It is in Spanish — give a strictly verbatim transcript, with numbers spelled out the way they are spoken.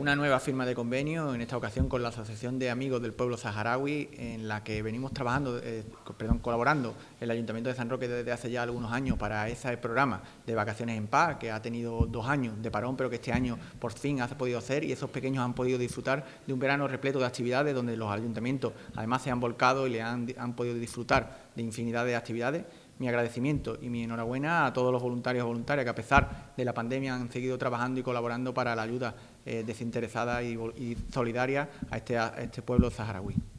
una nueva firma de convenio, en esta ocasión con la Asociación de Amigos del Pueblo Saharaui, en la que venimos trabajando, eh, perdón, colaborando el Ayuntamiento de San Roque desde hace ya algunos años para ese programa de vacaciones en paz, que ha tenido dos años de parón, pero que este año por fin ha podido hacer, y esos pequeños han podido disfrutar de un verano repleto de actividades donde los ayuntamientos además se han volcado y le han, han podido disfrutar de infinidad de actividades. Mi agradecimiento y mi enhorabuena a todos los voluntarios y voluntarias que, a pesar de la pandemia, han seguido trabajando y colaborando para la ayuda eh, desinteresada y, y solidaria a este, a este pueblo saharaui.